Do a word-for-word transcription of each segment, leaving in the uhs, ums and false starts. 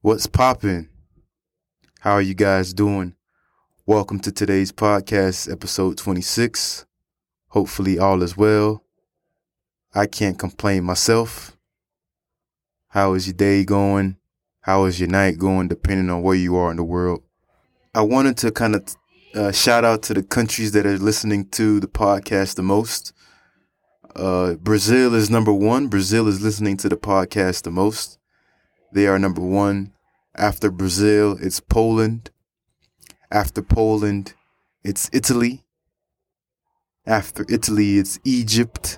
What's poppin'? How are you guys doing? Welcome to today's podcast, episode twenty-six. Hopefully all is well. I can't complain myself. How is your day going? How is your night going, depending on where you are in the world? I wanted to kind of uh, shout out to the countries that are listening to the podcast the most. Uh, Brazil is number one. Brazil is listening to the podcast the most. They are number one. After Brazil, it's Poland. After Poland, it's Italy. After Italy, it's Egypt.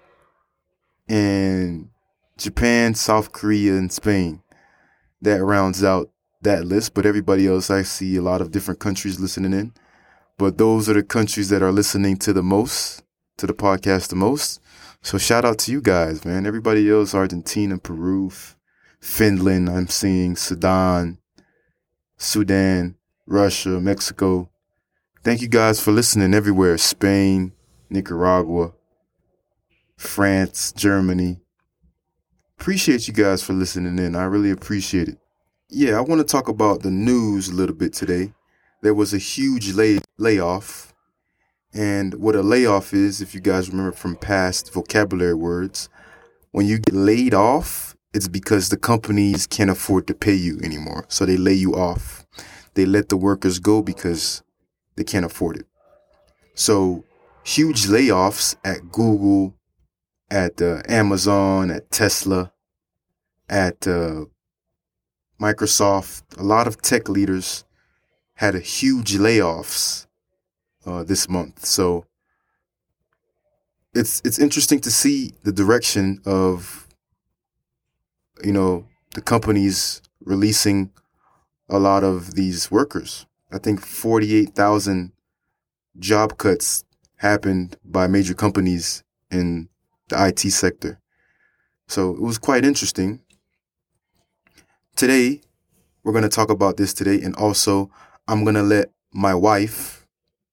And Japan, South Korea, and Spain. That rounds out that list. But everybody else, I see a lot of different countries listening in. But those are the countries that are listening to the most, to the podcast the most. So shout out to you guys, man. Everybody else, Argentina, Peru, Finland, I'm seeing Sudan, Sudan, Russia, Mexico. Thank you guys for listening everywhere. Spain, Nicaragua, France, Germany. Appreciate you guys for listening in. I really appreciate it. Yeah, I want to talk about the news a little bit today. There was a huge lay- layoff. And what a layoff is, if you guys remember from past vocabulary words, when you get laid off, it's because the companies can't afford to pay you anymore. So they lay you off. They let the workers go because they can't afford it. So huge layoffs at Google, at uh, Amazon, at Tesla, at uh, Microsoft. A lot of tech leaders had a huge layoffs uh, this month. So it's it's interesting to see the direction of, you know, the companies releasing a lot of these workers. I think forty-eight thousand job cuts happened by major companies in the I T sector. So it was quite interesting. Today, we're going to talk about this today. And also, I'm going to let my wife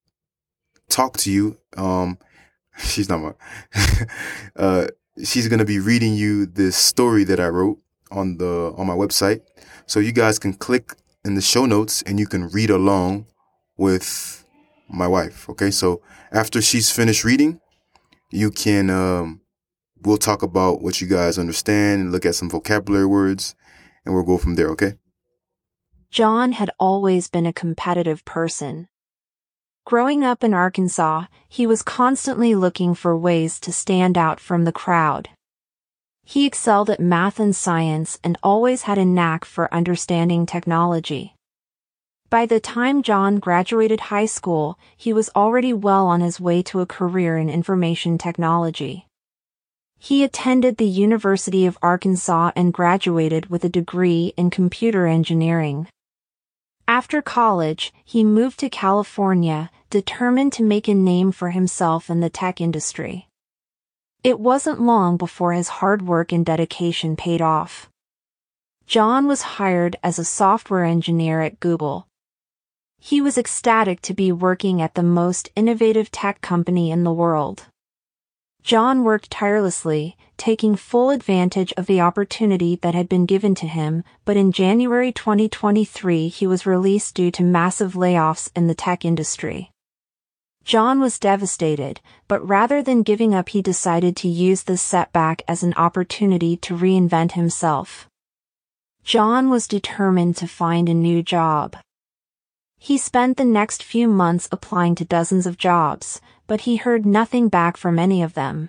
talk to you. Um, she's not my... uh, she's going to be reading you this story that I wrote on the on my website. So you guys can click in the show notes and you can read along with my wife. Okay, so after she's finished reading, you can, um, we'll talk about what you guys understand and look at some vocabulary words, and we'll go from there, okay? John had always been a competitive person. Growing up in Arkansas, he was constantly looking for ways to stand out from the crowd. He excelled at math and science and always had a knack for understanding technology. By the time John graduated high school, he was already well on his way to a career in information technology. He attended the University of Arkansas and graduated with a degree in computer engineering. After college, he moved to California, determined to make a name for himself in the tech industry. It wasn't long before his hard work and dedication paid off. John was hired as a software engineer at Google. He was ecstatic to be working at the most innovative tech company in the world. John worked tirelessly, taking full advantage of the opportunity that had been given to him, but in January twenty twenty-three he was released due to massive layoffs in the tech industry. John was devastated, but rather than giving up he decided to use this setback as an opportunity to reinvent himself. John was determined to find a new job. He spent the next few months applying to dozens of jobs, but he heard nothing back from any of them.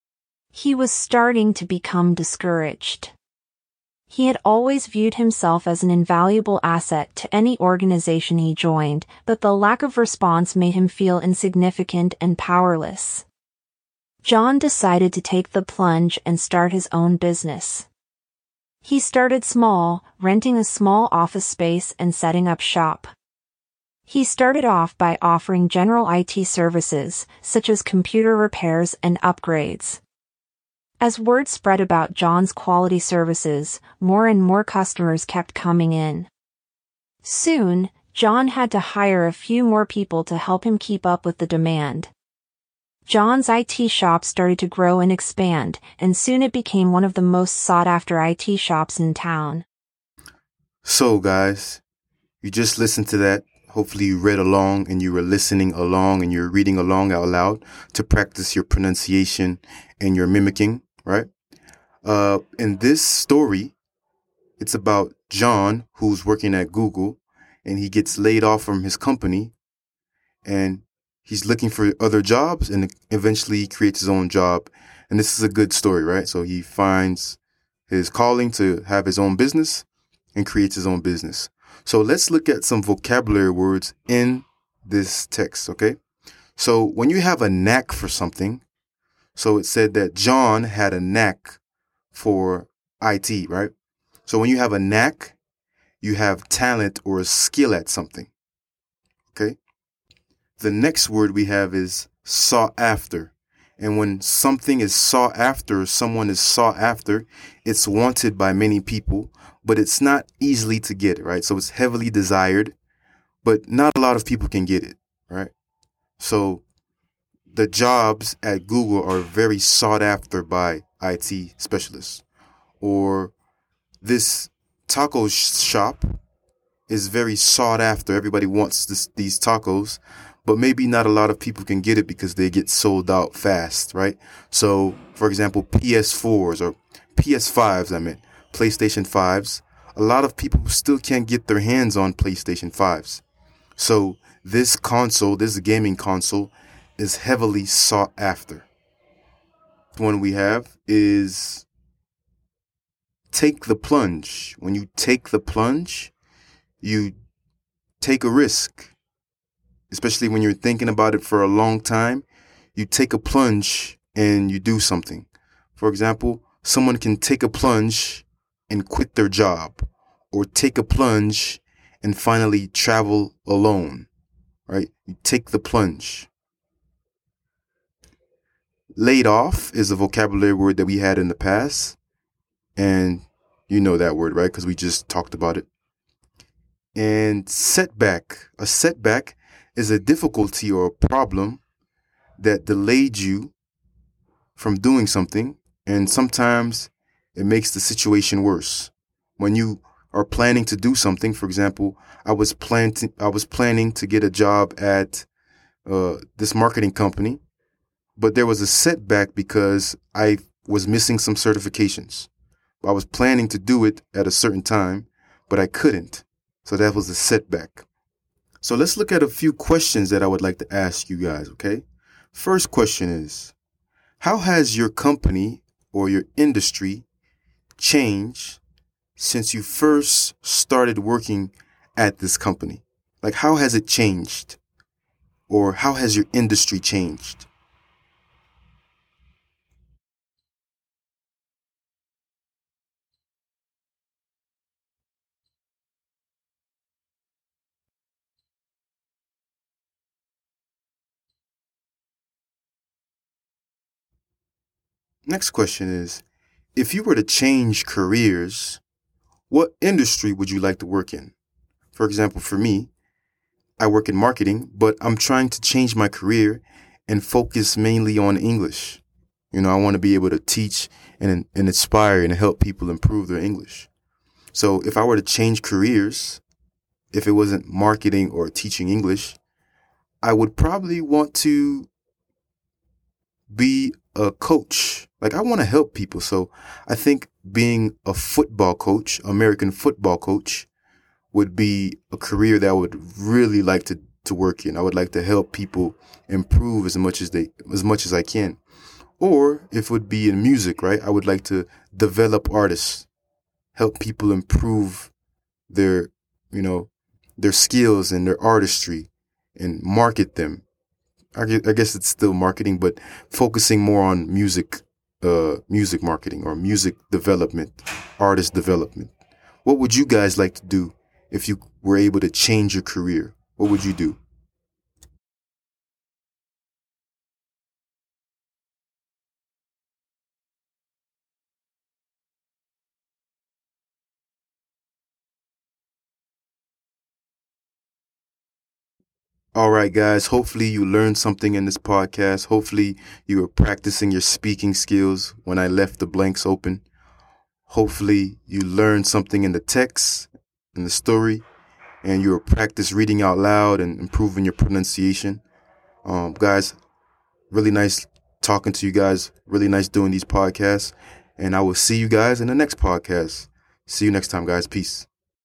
He was starting to become discouraged. He had always viewed himself as an invaluable asset to any organization he joined, but the lack of response made him feel insignificant and powerless. John decided to take the plunge and start his own business. He started small, renting a small office space and setting up shop. He started off by offering general I T services, such as computer repairs and upgrades. As word spread about John's quality services, more and more customers kept coming in. Soon, John had to hire a few more people to help him keep up with the demand. John's I T shop started to grow and expand, and soon it became one of the most sought-after I T shops in town. So, guys, you just listened to that. Hopefully you read along and you were listening along and you're reading along out loud to practice your pronunciation and your mimicking, right? Uh, in this story, it's about John, who's working at Google, and he gets laid off from his company, and he's looking for other jobs, and eventually he creates his own job. And this is a good story, right? So he finds his calling to have his own business and creates his own business. So let's look at some vocabulary words in this text, okay? So when you have a knack for something, so it said that John had a knack for I T, right? So when you have a knack, you have talent or a skill at something, okay? The next word we have is sought after. And when something is sought after, someone is sought after, it's wanted by many people, but it's not easily to get, right? So it's heavily desired, but not a lot of people can get it, right? So the jobs at Google are very sought after by I T specialists. Or this taco shop is very sought after. Everybody wants this, these tacos, but maybe not a lot of people can get it because they get sold out fast, right? So, for example, P S fours or P S fives, I meant, PlayStation fives, a lot of people still can't get their hands on PlayStation fives. So this console, this gaming console, is heavily sought after. The one we have is take the plunge. When you take the plunge, you take a risk, especially when you're thinking about it for a long time. You take a plunge and you do something. For example, someone can take a plunge and quit their job, or take a plunge and finally travel alone, right? You take the plunge. Laid off is a vocabulary word that we had in the past, and you know that word, right? Because we just talked about it. And setback. A setback is a difficulty or a problem that delayed you from doing something, and sometimes it makes the situation worse. When you are planning to do something, for example, I was planning I was planning to get a job at uh, this marketing company, but there was a setback because I was missing some certifications. I was planning to do it at a certain time, but I couldn't. So that was a setback. So let's look at a few questions that I would like to ask you guys, okay? First question is, how has your company or your industry changed since you first started working at this company? Like, how has it changed? Or how has your industry changed? Next question is, if you were to change careers, what industry would you like to work in? For example, for me, I work in marketing, but I'm trying to change my career and focus mainly on English. You know, I want to be able to teach and, and inspire and help people improve their English. So if I were to change careers, if it wasn't marketing or teaching English, I would probably want to be a coach. Like, I want to help people. So I think being a football coach, American football coach, would be a career that I would really like to, to work in. I would like to help people improve as much as they, as much as I can. Or if it would be in music, right? I would like to develop artists, help people improve their, you know, their skills and their artistry and market them. I guess it's still marketing, but focusing more on music, uh, music marketing or music development, artist development. What would you guys like to do if you were able to change your career? What would you do? All right, guys. Hopefully you learned something in this podcast. Hopefully you were practicing your speaking skills when I left the blanks open. Hopefully you learned something in the text in the story, and you'll practice reading out loud and improving your pronunciation. Um, guys, really nice talking to you guys. Really nice doing these podcasts. And I will see you guys in the next podcast. See you next time, guys. Peace.